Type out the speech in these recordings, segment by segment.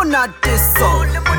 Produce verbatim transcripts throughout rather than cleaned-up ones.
monate so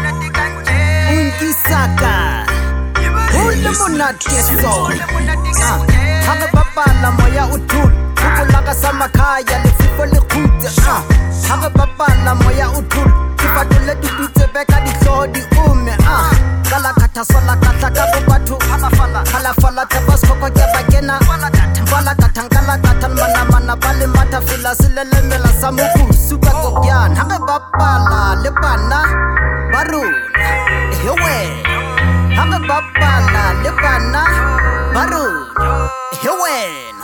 unkisaka ule monate so hanga babala moya uthul ukulaka samakhaya lefifo lekhutse hanga babala moya uthul ifatule dutse beka dihlodi ume kala khatha sola katla ka batho halafala halafala tabaskoko ke bakena bala kathangala kathan mana mana bale matha fila silelemela samuku suka kokyan hanga babala le bana baruna hewe hanga babala le bana baruna hewe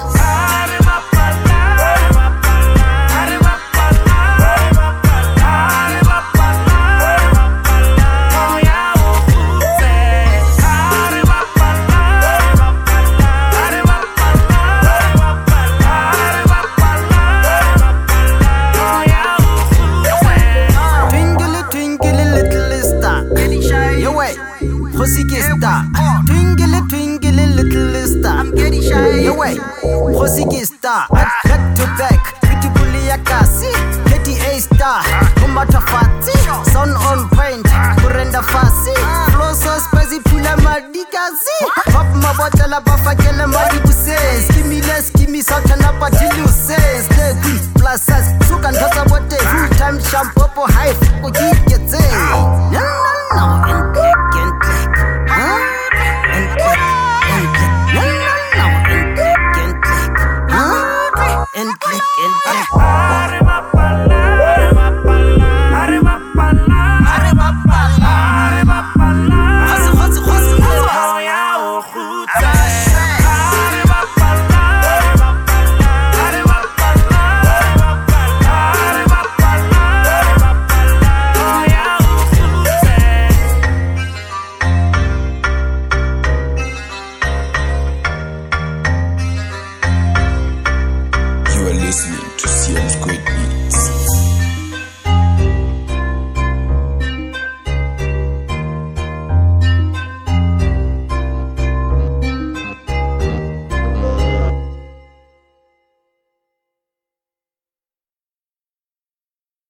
Twinkle, twinkle, little star. I'm getting shy. Yo, wait. Prosiki star. Back to back. Pretty bully yakasi. Petty A star. Kumata fati. Sun on point. Kurenda fasi. Flow so spicy. Pula madikasi. Pop my bottle up. Fakele madibu says. Give me less. Give me something up. Until you says. Plus us. Sukan kasa bote. Full time shampoo. High. Kuji get say. No, no, no.